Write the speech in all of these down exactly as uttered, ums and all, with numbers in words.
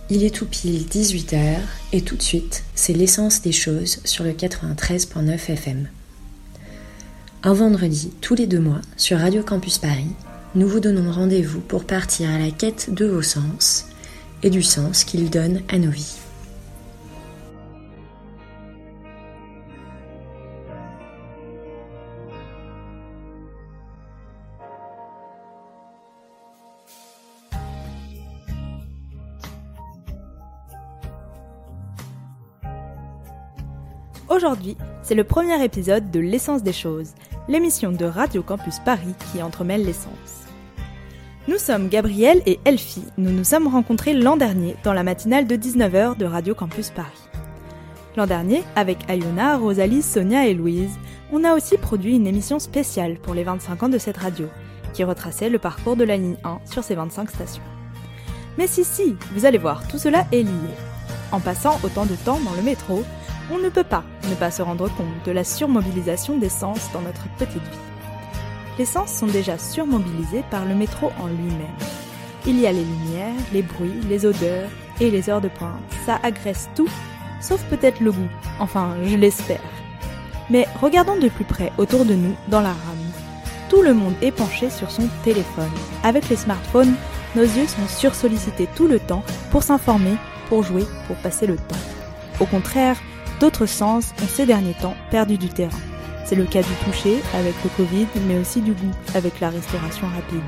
Il est tout pile dix-huit heures et tout de suite, c'est l'essence des choses sur le quatre-vingt-treize virgule neuf F M. Un vendredi, tous les deux mois, sur Radio Campus Paris, nous vous donnons rendez-vous pour partir à la quête de vos sens et du sens qu'ils donnent à nos vies. Aujourd'hui, c'est le premier épisode de L'essence des choses, l'émission de Radio Campus Paris qui entremêle l'essence. Nous sommes Gabrielle et Elfie, nous nous sommes rencontrés l'an dernier dans la matinale de dix-neuf heures de Radio Campus Paris. L'an dernier, avec Ayona, Rosalie, Sonia et Louise, on a aussi produit une émission spéciale pour les vingt-cinq ans de cette radio, qui retraçait le parcours de la ligne un sur ses vingt-cinq stations. Mais si, si, vous allez voir, tout cela est lié. En passant autant de temps dans le métro, on ne peut pas ne pas se rendre compte de la surmobilisation des sens dans notre petite vie. Les sens sont déjà surmobilisés par le métro en lui-même. Il y a les lumières, les bruits, les odeurs et les heures de pointe. Ça agresse tout, sauf peut-être le goût. Enfin, je l'espère. Mais regardons de plus près autour de nous, dans la rame. Tout le monde est penché sur son téléphone. Avec les smartphones, nos yeux sont sursollicités tout le temps pour s'informer, pour jouer, pour passer le temps. Au contraire, d'autres sens ont ces derniers temps perdu du terrain. C'est le cas du toucher avec le Covid, mais aussi du goût avec la restauration rapide.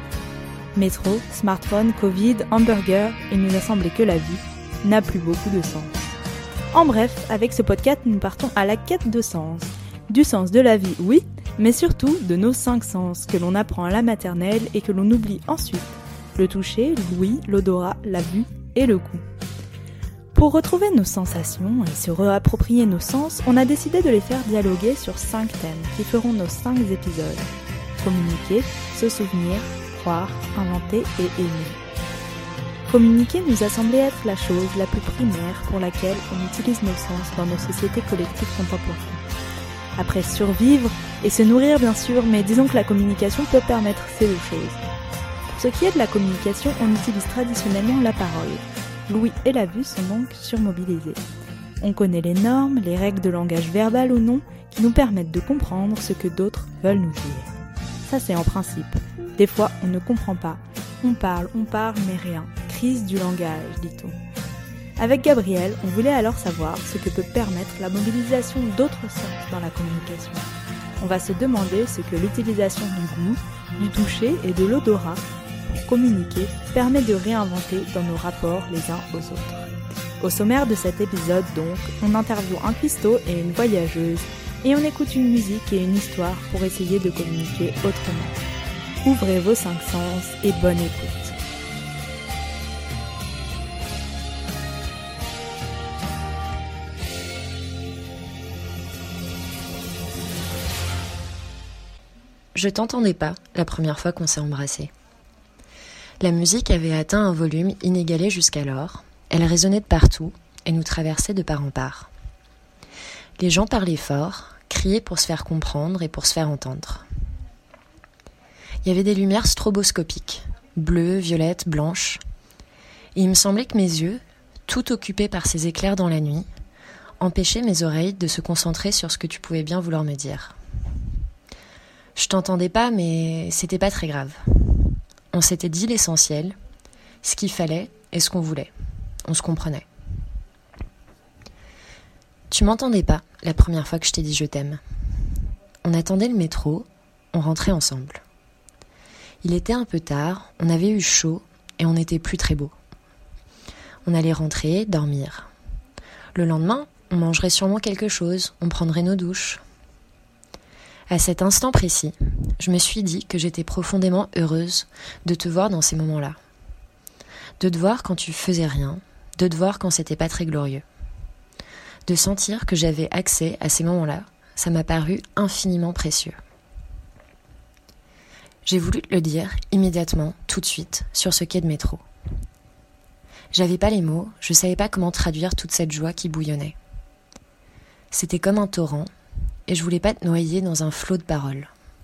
Métro, smartphone, Covid, hamburger, il nous a semblé que la vie n'a plus beaucoup de sens. En bref, avec ce podcast, nous partons à la quête de sens. Du sens de la vie, oui, mais surtout de nos cinq sens que l'on apprend à la maternelle et que l'on oublie ensuite. Le toucher, l'ouïe, l'odorat, la vue et le goût. Pour retrouver nos sensations et se réapproprier nos sens, on a décidé de les faire dialoguer sur cinq thèmes qui feront nos cinq épisodes. Communiquer, se souvenir, croire, inventer et aimer. Communiquer nous a semblé être la chose la plus primaire pour laquelle on utilise nos sens dans nos sociétés collectives contemporaines. Après survivre et se nourrir bien sûr, mais disons que la communication peut permettre ces deux choses. Pour ce qui est de la communication, on utilise traditionnellement la parole. L'ouïe et la vue sont donc surmobilisés. On connaît les normes, les règles de langage verbal ou non, qui nous permettent de comprendre ce que d'autres veulent nous dire. Ça c'est en principe. Des fois on ne comprend pas. On parle, on parle, mais rien. Crise du langage, dit-on. Avec Gabrielle, on voulait alors savoir ce que peut permettre la mobilisation d'autres sens dans la communication. On va se demander ce que l'utilisation du goût, du toucher et de l'odorat pour communiquer permet de réinventer dans nos rapports les uns aux autres. Au sommaire de cet épisode donc, on interviewe un cuistot et une voyageuse et on écoute une musique et une histoire pour essayer de communiquer autrement. Ouvrez vos cinq sens et bonne écoute. Je t'entendais pas la première fois qu'on s'est embrassés. La musique avait atteint un volume inégalé jusqu'alors, elle résonnait de partout et nous traversait de part en part. Les gens parlaient fort, criaient pour se faire comprendre et pour se faire entendre. Il y avait des lumières stroboscopiques, bleues, violettes, blanches, et il me semblait que mes yeux, tout occupés par ces éclairs dans la nuit, empêchaient mes oreilles de se concentrer sur ce que tu pouvais bien vouloir me dire. Je t'entendais pas, mais c'était pas très grave. On s'était dit l'essentiel, ce qu'il fallait et ce qu'on voulait. On se comprenait. Tu m'entendais pas la première fois que je t'ai dit je t'aime. On attendait le métro, on rentrait ensemble. Il était un peu tard, on avait eu chaud et on n'était plus très beau. On allait rentrer, dormir. Le lendemain, on mangerait sûrement quelque chose, on prendrait nos douches. À cet instant précis, je me suis dit que j'étais profondément heureuse de te voir dans ces moments-là. De te voir quand tu faisais rien, de te voir quand c'était pas très glorieux. De sentir que j'avais accès à ces moments-là, ça m'a paru infiniment précieux. J'ai voulu te le dire immédiatement, tout de suite, sur ce quai de métro. J'avais pas les mots, je savais pas comment traduire toute cette joie qui bouillonnait. C'était comme un torrent, et je voulais pas te noyer dans un flot de paroles.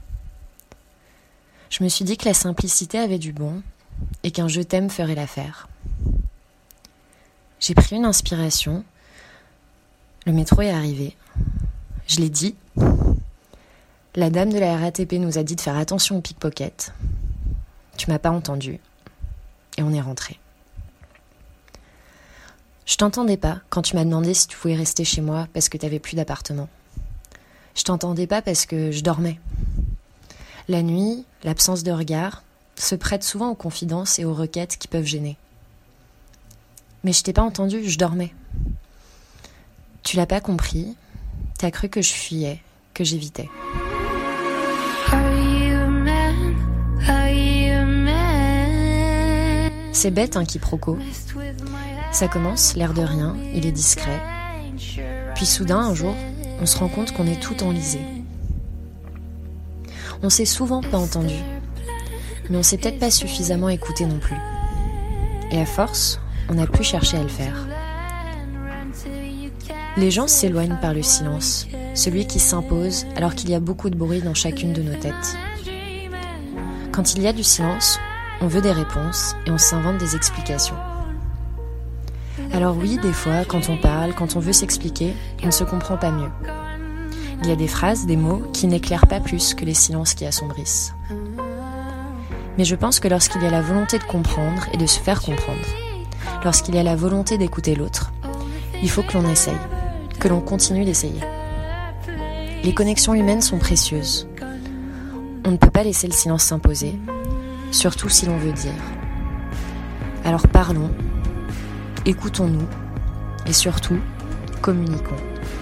Je me suis dit que la simplicité avait du bon et qu'un je t'aime ferait l'affaire. J'ai pris une inspiration. Le métro est arrivé. Je l'ai dit. La dame de la R A T P nous a dit de faire attention aux pickpockets. Tu m'as pas entendu. Et on est rentré. Je t'entendais pas quand tu m'as demandé si tu pouvais rester chez moi parce que t'avais plus d'appartement. Je t'entendais pas parce que je dormais. La nuit, l'absence de regard se prête souvent aux confidences et aux requêtes qui peuvent gêner. Mais je t'ai pas entendu, je dormais. Tu l'as pas compris, t'as cru que je fuyais, que j'évitais. C'est bête un quiproquo. Ça commence, l'air de rien, il est discret. Puis soudain, un jour, on se rend compte qu'on est tout enlisé. On s'est souvent pas entendu, mais on s'est peut-être pas suffisamment écouté non plus. Et à force, on a pu chercher à le faire. Les gens s'éloignent par le silence, celui qui s'impose alors qu'il y a beaucoup de bruit dans chacune de nos têtes. Quand il y a du silence, on veut des réponses et on s'invente des explications. Alors oui, des fois, quand on parle, quand on veut s'expliquer, on ne se comprend pas mieux. Il y a des phrases, des mots qui n'éclairent pas plus que les silences qui assombrissent. Mais je pense que lorsqu'il y a la volonté de comprendre et de se faire comprendre, lorsqu'il y a la volonté d'écouter l'autre, il faut que l'on essaye, que l'on continue d'essayer. Les connexions humaines sont précieuses. On ne peut pas laisser le silence s'imposer, surtout si l'on veut dire. Alors parlons, écoutons-nous et surtout, communiquons.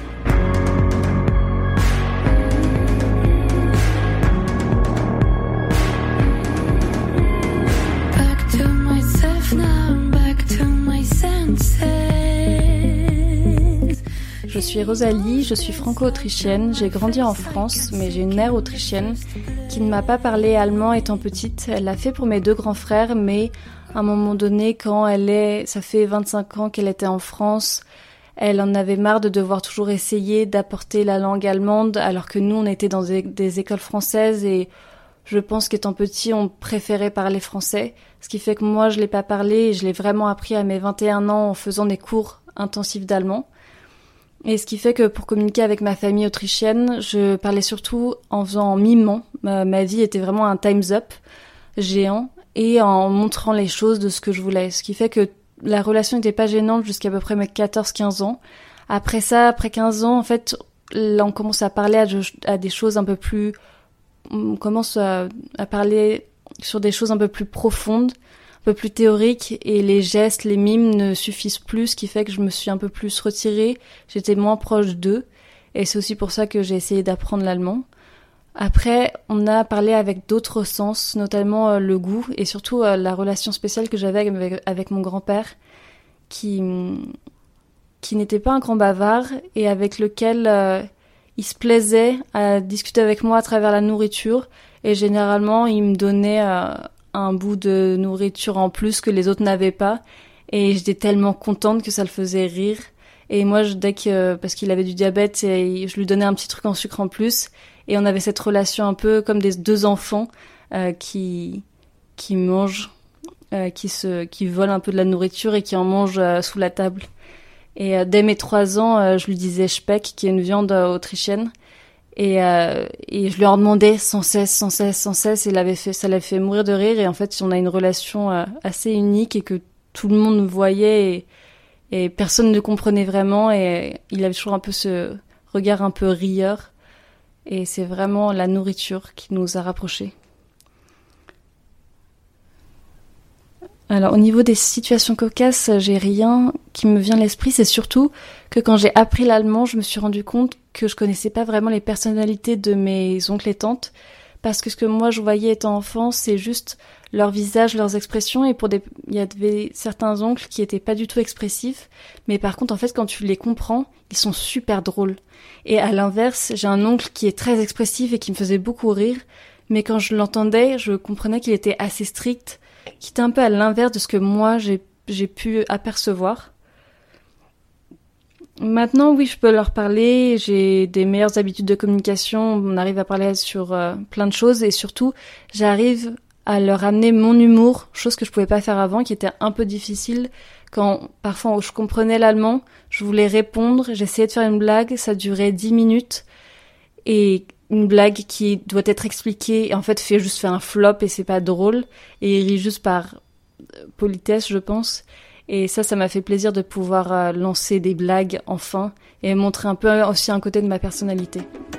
Je suis Rosalie, je suis franco-autrichienne, j'ai grandi en France, mais j'ai une mère autrichienne qui ne m'a pas parlé allemand étant petite. Elle l'a fait pour mes deux grands frères, mais à un moment donné, quand elle est, ça fait vingt-cinq ans qu'elle était en France, elle en avait marre de devoir toujours essayer d'apporter la langue allemande, alors que nous, on était dans des, des écoles françaises et je pense qu'étant petit, on préférait parler français. Ce qui fait que moi, je l'ai pas parlé et je l'ai vraiment appris à mes vingt et un ans en faisant des cours intensifs d'allemand. Et ce qui fait que pour communiquer avec ma famille autrichienne, je parlais surtout en faisant en mimant. Ma, ma vie était vraiment un time's up géant et en montrant les choses de ce que je voulais. Ce qui fait que la relation n'était pas gênante jusqu'à peu près mes quatorze quinze ans. Après ça, après quinze ans, en fait, là, on commence à parler à, à des choses un peu plus... On commence à, à parler sur des choses un peu plus profondes, un peu plus théoriques, et les gestes, les mimes ne suffisent plus, ce qui fait que je me suis un peu plus retirée, j'étais moins proche d'eux, et c'est aussi pour ça que j'ai essayé d'apprendre l'allemand. Après, on a parlé avec d'autres sens, notamment euh, le goût, et surtout euh, la relation spéciale que j'avais avec, avec mon grand-père, qui, qui n'était pas un grand bavard, et avec lequel euh, il se plaisait à discuter avec moi à travers la nourriture, et généralement, il me donnait... Euh, un bout de nourriture en plus que les autres n'avaient pas, et j'étais tellement contente que ça le faisait rire. Et moi, je, dès que, parce qu'il avait du diabète, et je lui donnais un petit truc en sucre en plus, et on avait cette relation un peu comme des deux enfants euh, qui qui mangent, euh, qui se qui volent un peu de la nourriture et qui en mangent euh, sous la table. Et euh, dès mes trois ans, euh, je lui disais Speck, qui est une viande euh, autrichienne. Et, euh, et je lui en demandais sans cesse, sans cesse, sans cesse, et il avait fait, ça l'avait fait mourir de rire. Et en fait, on a une relation euh, assez unique et que tout le monde voyait et, et personne ne comprenait vraiment. Et il avait toujours un peu ce regard un peu rieur. Et c'est vraiment la nourriture qui nous a rapprochés. Alors, au niveau des situations cocasses, j'ai rien qui me vient à l'esprit. C'est surtout que quand j'ai appris l'allemand, je me suis rendu compte que je connaissais pas vraiment les personnalités de mes oncles et tantes. Parce que ce que moi je voyais étant enfant, c'est juste leur visage, leurs expressions. Et pour des, il y avait certains oncles qui étaient pas du tout expressifs. Mais par contre, en fait, quand tu les comprends, ils sont super drôles. Et à l'inverse, j'ai un oncle qui est très expressif et qui me faisait beaucoup rire. Mais quand je l'entendais, je comprenais qu'il était assez strict, qui était un peu à l'inverse de ce que moi j'ai, j'ai pu apercevoir. Maintenant, oui, je peux leur parler, j'ai des meilleures habitudes de communication, on arrive à parler sur euh, plein de choses et surtout, j'arrive à leur amener mon humour, chose que je pouvais pas faire avant, qui était un peu difficile. Quand parfois je comprenais l'allemand, je voulais répondre, j'essayais de faire une blague, ça durait dix minutes, et une blague qui doit être expliquée, et en fait fait juste fait un flop et c'est pas drôle, et il rit juste par politesse, je pense. Et ça, ça m'a fait plaisir de pouvoir euh, lancer des blagues enfin, et montrer un peu aussi un côté de ma personnalité.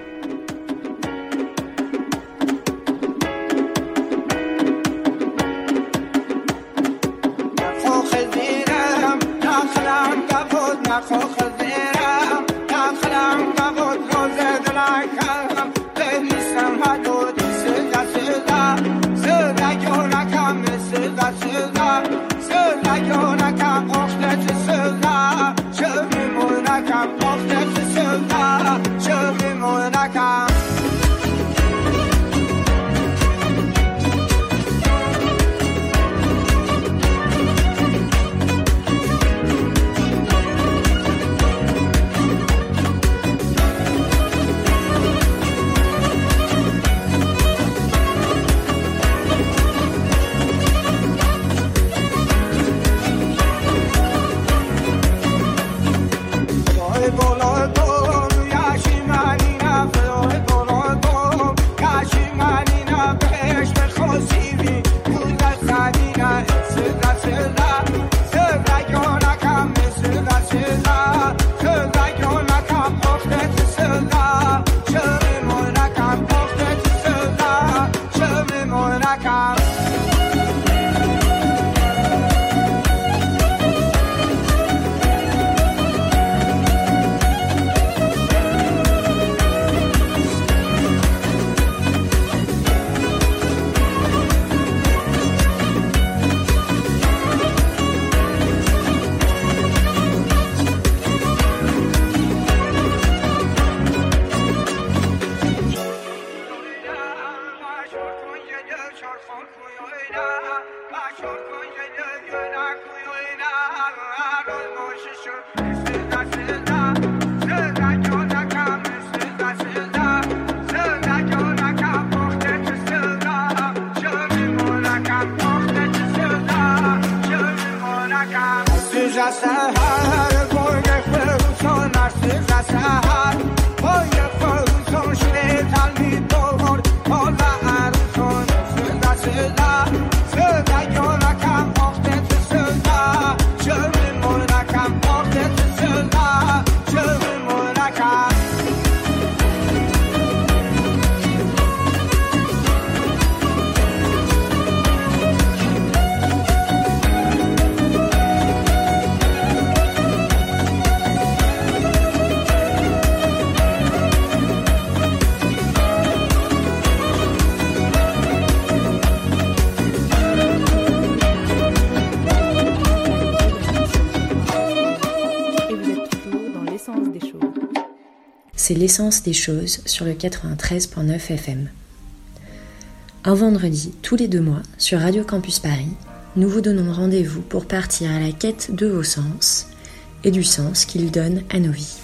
C'est l'essence des choses sur le quatre-vingt-treize virgule neuf F M. Un vendredi, tous les deux mois, sur Radio Campus Paris, nous vous donnons rendez-vous pour partir à la quête de vos sens et du sens qu'ils donnent à nos vies.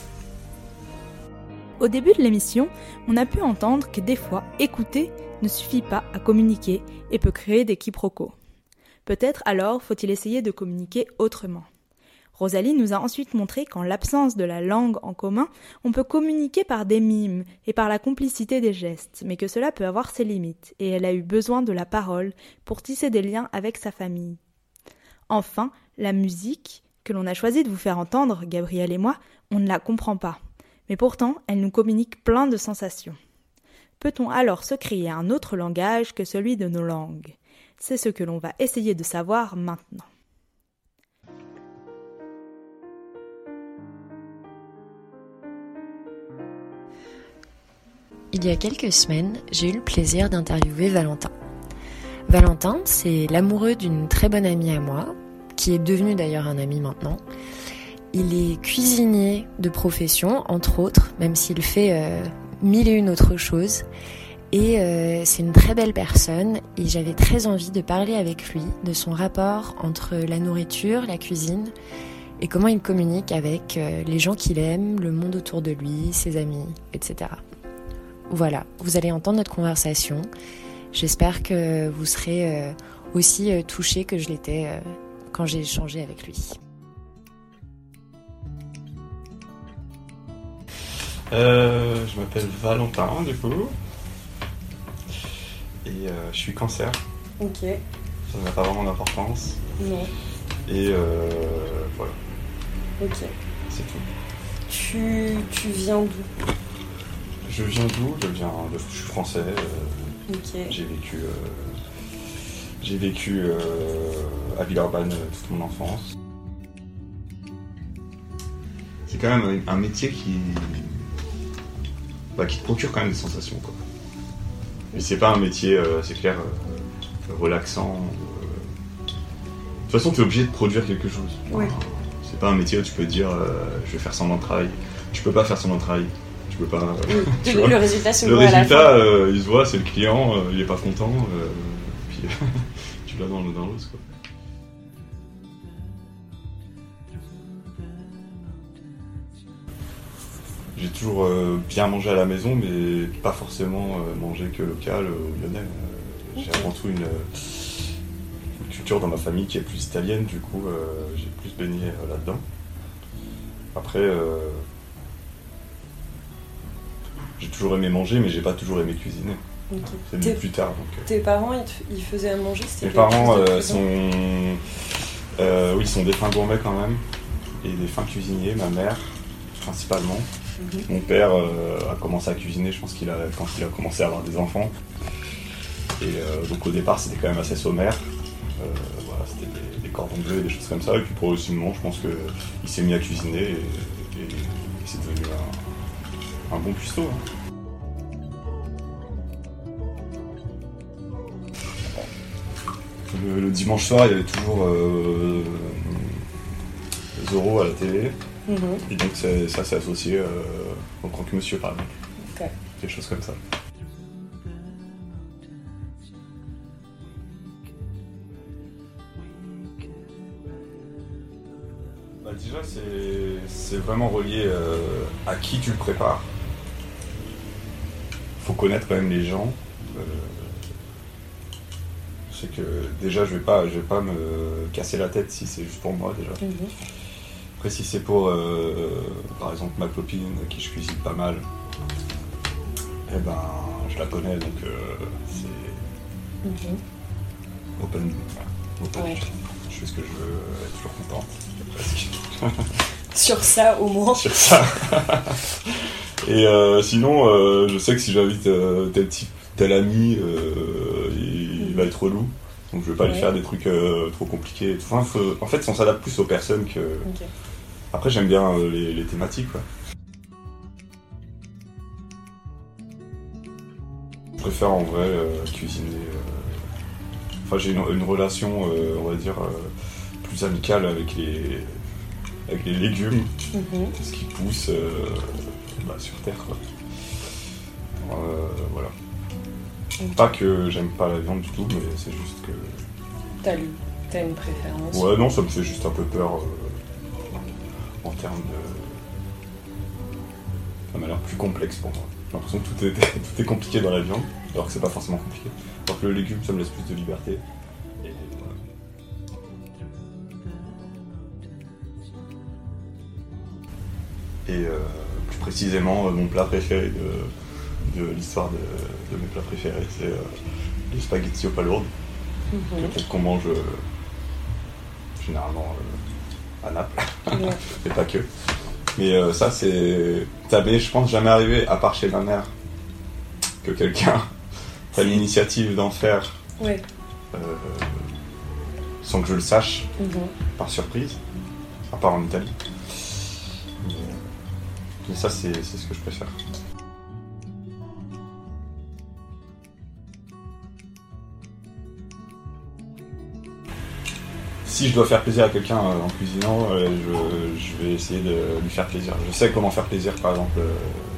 Au début de l'émission, on a pu entendre que des fois, écouter ne suffit pas à communiquer et peut créer des quiproquos. Peut-être alors faut-il essayer de communiquer autrement. Rosalie nous a ensuite montré qu'en l'absence de la langue en commun, on peut communiquer par des mimes et par la complicité des gestes, mais que cela peut avoir ses limites, et elle a eu besoin de la parole pour tisser des liens avec sa famille. Enfin, la musique, que l'on a choisi de vous faire entendre, Gabrielle et moi, on ne la comprend pas. Mais pourtant, elle nous communique plein de sensations. Peut-on alors se créer un autre langage que celui de nos langues ? C'est ce que l'on va essayer de savoir maintenant. Il y a quelques semaines, j'ai eu le plaisir d'interviewer Valentin. Valentin, c'est l'amoureux d'une très bonne amie à moi, qui est devenu d'ailleurs un ami maintenant. Il est cuisinier de profession, entre autres, même s'il fait euh, mille et une autres choses. Et euh, c'est une très belle personne et j'avais très envie de parler avec lui de son rapport entre la nourriture, la cuisine et comment il communique avec euh, les gens qu'il aime, le monde autour de lui, ses amis, et cetera. Voilà, vous allez entendre notre conversation J'espère que vous serez euh, aussi euh, touchés que je l'étais euh, quand j'ai échangé avec lui. Euh, je m'appelle Valentin, du coup. Et euh, je suis cancer. Ok. Ça n'a pas vraiment d'importance. Non. Et euh, voilà. Ok. C'est tout. Tu, tu viens d'où? Je viens d'où? Je viens de... Je suis français. Euh, Ok. J'ai vécu... Euh, j'ai vécu euh, à Villeurbanne toute mon enfance. C'est quand même un métier qui... Bah, qui te procure quand même des sensations, quoi. Mais c'est pas un métier, euh, c'est clair, euh, relaxant. Euh... De toute façon, t'es obligé de produire quelque chose. Oui. Enfin, c'est pas un métier où tu peux te dire, euh, je vais faire semblant de travail. Tu peux pas faire semblant de travail. Tu peux pas. Oui. tu le, vois. le résultat se Le voit à la résultat, fin. euh, il se voit, c'est le client, euh, il est pas content, euh, puis tu l'as dans le dans l'os, quoi. J'ai toujours euh, bien mangé à la maison, mais pas forcément euh, mangé que local euh, ou lyonnais. Euh, j'ai Ok. avant tout une, une culture dans ma famille qui est plus italienne, du coup euh, j'ai plus baigné euh, là-dedans. Après, euh, j'ai toujours aimé manger, mais j'ai pas toujours aimé cuisiner. Ok. C'est venu Tes, plus tard. Donc, euh. tes parents, ils, te, ils faisaient à manger? C'était Mes quelque parents chose de euh, présent? sont, euh, oui, sont des fins gourmets quand même, et des fins cuisiniers. Ma mère, principalement. Mhm. Mon père euh, a commencé à cuisiner, je pense qu'il a quand il a commencé à avoir des enfants. Et euh, donc au départ, c'était quand même assez sommaire. Euh, voilà, c'était des, des cordons bleus, des choses comme ça. Et puis progressivement, je pense qu'il s'est mis à cuisiner et, et, et c'est devenu un, un bon cuistot. Hein. Le, le dimanche soir, il y avait toujours euh, Zorro à la télé. Mhm. Et donc c'est, ça c'est associé euh, au croque-monsieur par exemple. Ok. Des choses comme ça. Bah déjà c'est, c'est vraiment relié euh, à qui tu le prépares. Faut connaître quand même les gens. Euh, je sais que déjà je vais pas, je vais pas me casser la tête si c'est juste pour moi déjà. Mhm. Après, si c'est pour, euh, par exemple, ma copine, à qui je cuisine pas mal, eh ben, je la connais, donc euh, c'est Mhm. open, open. Ouais. Je fais ce que je veux, elle est toujours contente, presque, Sur ça, au moins. sur ça. Et euh, sinon, euh, je sais que si j'invite euh, tel type, tel ami, euh, il, il va être relou. Donc je vais pas Ouais. lui faire des trucs euh, trop compliqués. Enfin, faut- en fait, on s'adapte plus aux personnes que... Ok. Après, j'aime bien euh, les, les thématiques, quoi. Je préfère en vrai euh, cuisiner. euh, Enfin, j'ai une, une relation, euh, on va dire, euh, plus amicale avec les, avec les légumes, Mhm. ce qui pousse euh, bah, sur Terre, quoi. Euh, voilà. Pas que j'aime pas la viande du tout, mais c'est juste que... T'as, lu- t'as une préférence? Ouais, non, ça me fait juste un peu peur euh, en termes de... Ça m'a l'air plus complexe pour moi. J'ai l'impression que tout est, tout est compliqué dans la viande, alors que c'est pas forcément compliqué. Alors que le légume, ça me laisse plus de liberté. Et voilà. Et euh, plus précisément, euh, mon plat préféré de, de l'histoire de, de mes plats préférés, c'est euh, les spaghettis aux palourdes. Mhm. Peut-être qu'on mange euh, généralement euh, à Naples, Ouais. mais pas que. Mais euh, ça, c'est. Ça m'est, je pense, jamais arrivé, à part chez ma mère, que quelqu'un prenne l'initiative d'en faire Ouais. euh, sans que je le sache, Mhm. par surprise, à part en Italie. Mais, euh, mais ça, c'est, c'est ce que je préfère. Si je dois faire plaisir à quelqu'un euh, en cuisinant, euh, je, je vais essayer de lui faire plaisir. Je sais comment faire plaisir, par exemple. euh,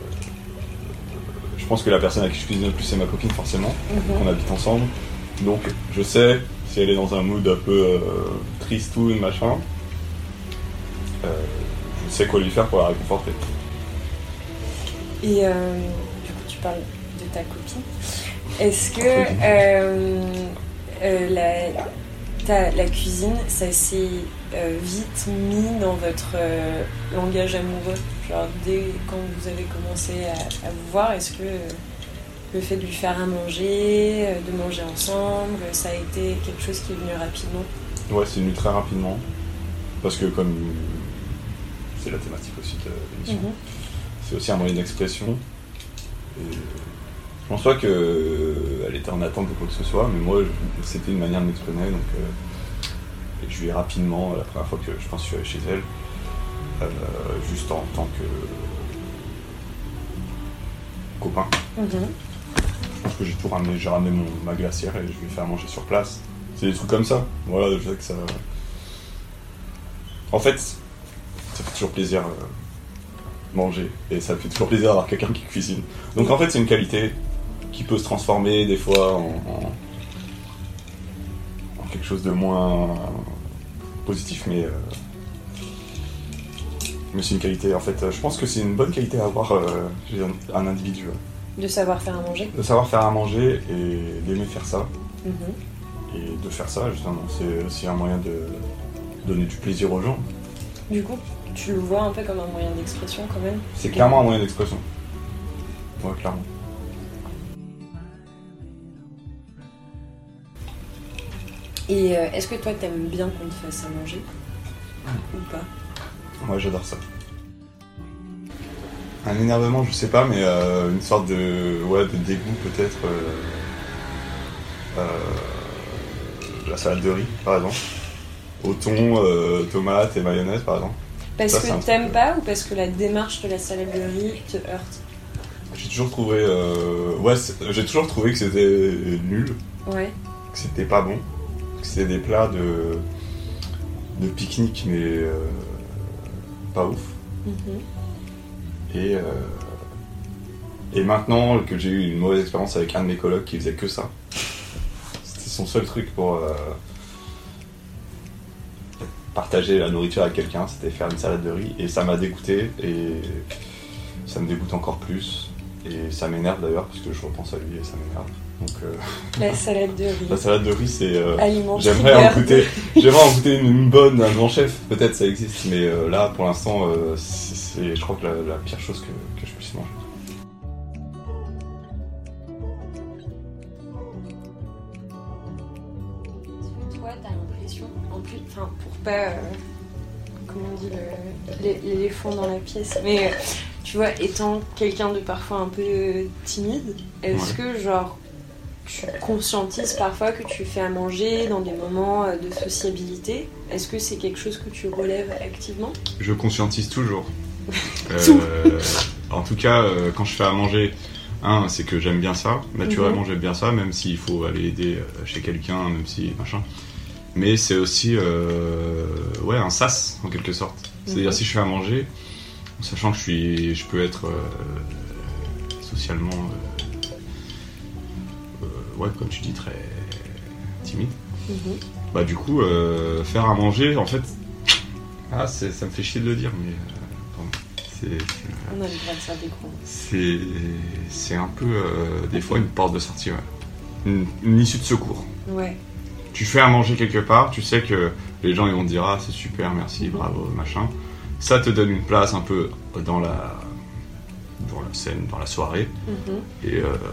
je pense que la personne à qui je cuisine le plus, c'est ma copine, forcément. Mhm. On habite ensemble. Donc, je sais, si elle est dans un mood un peu euh, tristoun, machin, euh, je sais quoi lui faire pour la réconforter. Et euh, du coup, tu parles de ta copine. Est-ce que euh, euh, la, ta, la cuisine, ça s'est euh, vite mis dans votre euh, langage amoureux? Genre, dès quand vous avez commencé à, à vous voir, est-ce que euh, le fait de lui faire à manger, euh, de manger ensemble, ça a été quelque chose qui est venu rapidement? Ouais, c'est venu très rapidement. Parce que comme c'est la thématique aussi de l'émission, mm-hmm. c'est aussi un moyen d'expression. Et je pense pas qu'elle était en attente de quoi que ce soit, mais moi, c'était une manière de m'exprimer. Donc, euh, et je lui ai rapidement, la première fois que je pense que je suis allé chez elle, euh, juste en tant que copain. Mm-hmm. Je pense que j'ai tout ramené, j'ai ramené mon, ma glacière et je lui ai fait à manger sur place. C'est des trucs comme ça. Voilà, je sais que ça. En fait, ça fait toujours plaisir euh, manger et ça fait toujours plaisir d'avoir quelqu'un qui cuisine. Donc en fait, c'est une qualité qui peut se transformer des fois en, en, en quelque chose de moins positif, mais, euh, mais c'est une qualité. En fait, je pense que c'est une bonne qualité à avoir euh, chez un, un individu. De savoir faire à manger. De savoir faire à manger et d'aimer faire ça. Mm-hmm. Et de faire ça, justement, c'est aussi un moyen de donner du plaisir aux gens. Du coup, tu le vois un peu comme un moyen d'expression quand même? C'est clairement un moyen d'expression. Ouais, clairement. Et euh, est-ce que toi, t'aimes bien qu'on te fasse à manger? Mmh. Ou pas? Ouais, j'adore ça. Un énervement, je sais pas, mais euh, une sorte de, ouais, de dégoût peut-être. Euh, euh, la salade de riz, par exemple. Au thon, euh, tomates et mayonnaise, par exemple. Parce ça, que t'aimes truc... pas ou parce que la démarche de la salade de riz te heurte? J'ai toujours trouvé, euh... ouais, j'ai toujours trouvé que c'était nul. Ouais. Que c'était pas bon. Que c'était des plats de, de pique-nique, mais euh... pas ouf. Mm-hmm. Et euh... et maintenant que j'ai eu une mauvaise expérience avec un de mes colocs qui faisait que ça. C'était son seul truc pour. Euh... partager la nourriture avec quelqu'un, c'était faire une salade de riz et ça m'a dégoûté et ça me dégoûte encore plus et ça m'énerve d'ailleurs parce que je repense à lui et ça m'énerve. Donc euh... la salade de riz. La salade de riz c'est. Euh... J'aimerais en goûter. J'aimerais en goûter une, une bonne, un grand chef. Peut-être ça existe, mais euh, là pour l'instant euh, c'est, c'est, je crois que la, la pire chose que, que je puisse manger. Enfin, pour pas, euh, comment on dit, le, l'éléphant dans la pièce, mais euh, tu vois, étant quelqu'un de parfois un peu timide, est-ce ouais. que genre tu conscientises parfois que tu fais à manger dans des moments de sociabilité? Est-ce que c'est quelque chose que tu relèves activement? Je conscientise toujours. Tout. Euh, en tout cas, euh, quand je fais à manger, un, c'est que j'aime bien ça, naturellement mm-hmm. j'aime bien ça, même s'il faut aller aider chez quelqu'un, même si machin. Mais c'est aussi euh, ouais, un sas en quelque sorte. C'est-à-dire mm-hmm. si je fais à manger, en sachant que je, suis, je peux être euh, socialement, euh, euh, ouais, comme tu dis, très timide. Mm-hmm. Bah du coup, euh, faire à manger, en fait, ah, c'est, ça me fait chier de le dire, mais euh, pardon, c'est, c'est, on a le droit de faire des gros. C'est, c'est un peu euh, des fois une porte de sortie, ouais. une, une issue de secours. Ouais. Tu fais à manger quelque part, tu sais que les gens ils vont te dire ah c'est super, merci, bravo, machin. Ça te donne une place un peu dans la, dans la scène, dans la soirée. Mm-hmm. Et, euh,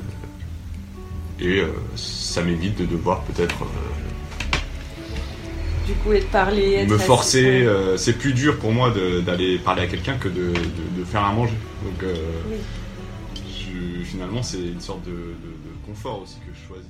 et euh, ça m'évite de devoir peut-être... Euh, du coup, être parler, être me forcer. Euh, c'est plus dur pour moi de, d'aller parler à quelqu'un que de, de, de faire à manger. Donc euh, oui. je, finalement c'est une sorte de, de, de confort aussi que je choisis.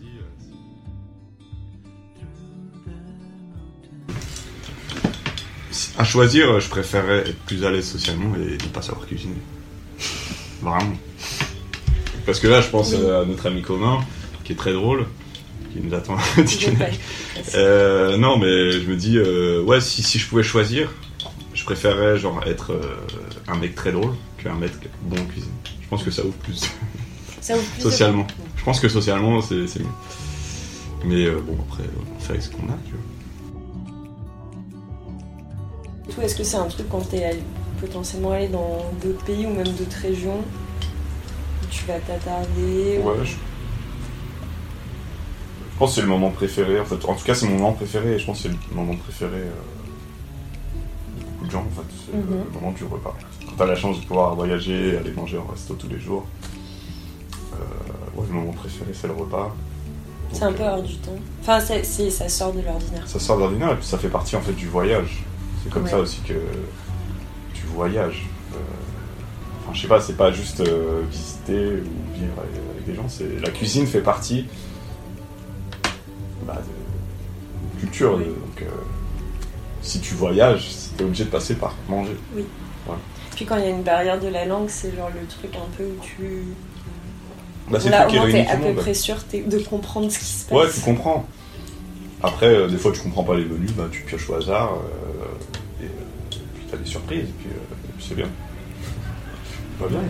À choisir, je préférerais être plus à l'aise socialement et ne pas savoir cuisiner. Vraiment. Parce que là, je pense oui. à notre ami commun, qui est très drôle, qui nous attend à dîner. Euh, non, mais je me dis, euh, ouais, si, si je pouvais choisir, je préférerais genre être euh, un mec très drôle qu'un mec bon en cuisine. Je pense que ça ouvre plus. Ça ouvre plus socialement. Je pense que socialement, c'est, c'est mieux. Mais euh, bon, après, on fait avec ce qu'on a, tu vois. Est-ce que c'est un truc quand t'es allé, potentiellement allé dans d'autres pays ou même d'autres régions où tu vas t'attarder? Ouais, je, pense que c'est le moment préféré, en fait. En tout cas, c'est mon moment préféré et je pense que c'est le moment préféré euh, de beaucoup de gens, en fait. C'est mm-hmm. le moment du repas. Quand t'as la chance de pouvoir voyager, aller manger au resto tous les jours, euh, ouais, le moment préféré, c'est le repas. Donc, c'est un peu hors du temps. Enfin, c'est, c'est, ça sort de l'ordinaire. Ça sort de l'ordinaire et puis ça fait partie, en fait, du voyage. C'est comme ouais. ça aussi que tu voyages. Euh, enfin, je sais pas, c'est pas juste euh, visiter ou vivre avec, avec des gens. C'est, la cuisine fait partie bah, de, de culture. Oui. Donc, euh, si tu voyages, t'es obligé de passer par manger. Oui. Ouais. Puis quand il y a une barrière de la langue, c'est genre le truc un peu où tu... Bah, c'est là, le truc qui t'es à peu près sûr de comprendre ce qui se passe. Ouais, tu comprends. Après, euh, des fois, tu comprends pas les menus, bah, tu pioches au hasard, euh, et, euh, et puis t'as des surprises, et puis, euh, et puis c'est bien. Pas bien.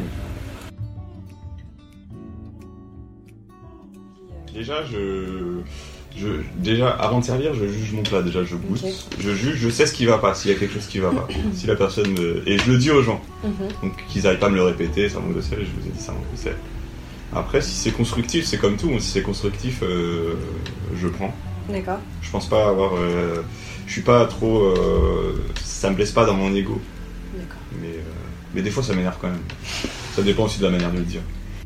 Déjà, je, je, déjà, avant de servir, je juge mon plat. Déjà, je goûte, okay. je juge, je sais ce qui va pas, s'il y a quelque chose qui va pas. Si la personne, me... et je le dis aux gens, mm-hmm. donc qu'ils n'arrivent pas à me le répéter, ça manque de sel, je vous ai dit ça manque de sel. Après, si c'est constructif, c'est comme tout. Si c'est constructif, euh, je prends. D'accord. Je pense pas avoir... Euh, je suis pas trop... Euh, ça me blesse pas dans mon ego. D'accord. Mais, euh, mais des fois, ça m'énerve quand même. Ça dépend aussi de la manière de le dire.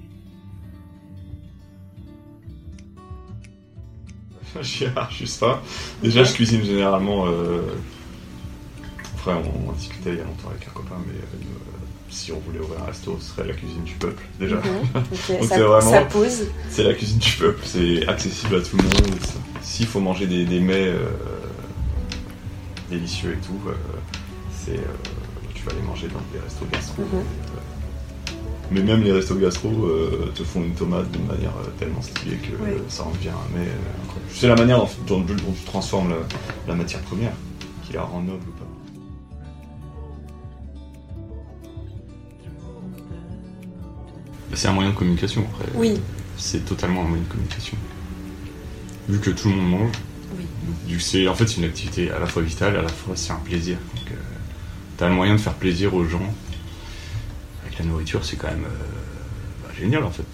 Je hiérarchise pas. Déjà, okay. je cuisine généralement... Euh... Après, on, on discutait il y a longtemps avec un copain, mais... Euh, si on voulait ouvrir un resto, ce serait la cuisine du peuple, déjà. Mmh, okay. Donc ça, c'est vraiment, ça pose. C'est la cuisine du peuple, c'est accessible à tout le monde. S'il faut manger des, des mets euh, délicieux et tout, euh, c'est, euh, tu vas aller manger dans des restos gastro. Mmh. Euh, mais même les restos gastro euh, te font une tomate d'une manière euh, tellement stylée que oui. euh, ça en devient un mets euh, incroyable. C'est la manière dont, dont, dont tu transformes la, la matière première, qui la rend noble ou pas. C'est un moyen de communication, après. Oui. C'est totalement un moyen de communication. Vu que tout le monde mange, oui. donc, c'est, en fait, c'est une activité à la fois vitale, à la fois c'est un plaisir. Donc, euh, t'as le moyen de faire plaisir aux gens. Avec la nourriture, c'est quand même euh, bah, génial, en fait.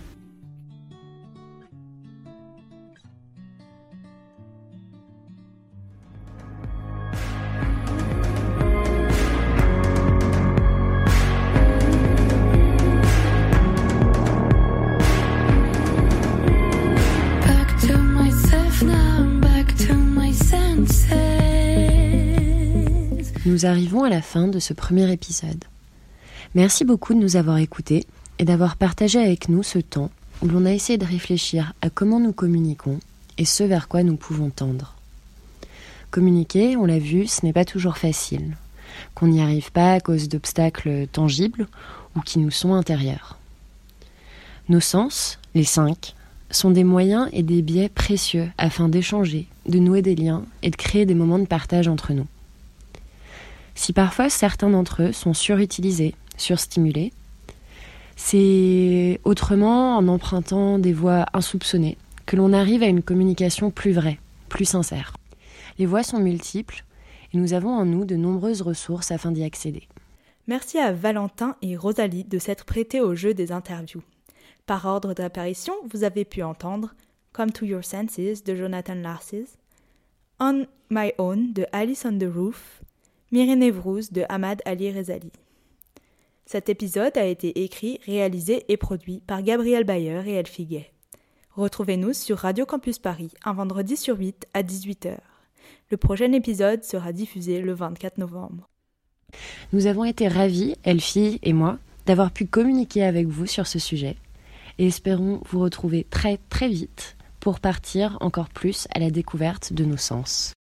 Nous arrivons à la fin de ce premier épisode. Merci beaucoup de nous avoir écoutés et d'avoir partagé avec nous ce temps où l'on a essayé de réfléchir à comment nous communiquons et ce vers quoi nous pouvons tendre. Communiquer, on l'a vu, ce n'est pas toujours facile, qu'on n'y arrive pas à cause d'obstacles tangibles ou qui nous sont intérieurs. Nos sens, les cinq, sont des moyens et des biais précieux afin d'échanger, de nouer des liens et de créer des moments de partage entre nous. Si parfois certains d'entre eux sont surutilisés, surstimulés, c'est autrement en empruntant des voies insoupçonnées que l'on arrive à une communication plus vraie, plus sincère. Les voies sont multiples et nous avons en nous de nombreuses ressources afin d'y accéder. Merci à Valentin et Rosalie de s'être prêtés au jeu des interviews. Par ordre d'apparition, vous avez pu entendre Come to Your Senses de Jonathan Larses, On My Own de Alice on the Roof, Myrine Evrouz de Ahmad Ali Rezali. Cet épisode a été écrit, réalisé et produit par Gabriel Bayer et Elfie Gay. Retrouvez-nous sur Radio Campus Paris un vendredi sur huit à dix-huit heures. Le prochain épisode sera diffusé le vingt-quatre novembre. Nous avons été ravis, Elfie et moi, d'avoir pu communiquer avec vous sur ce sujet et espérons vous retrouver très très vite pour partir encore plus à la découverte de nos sens.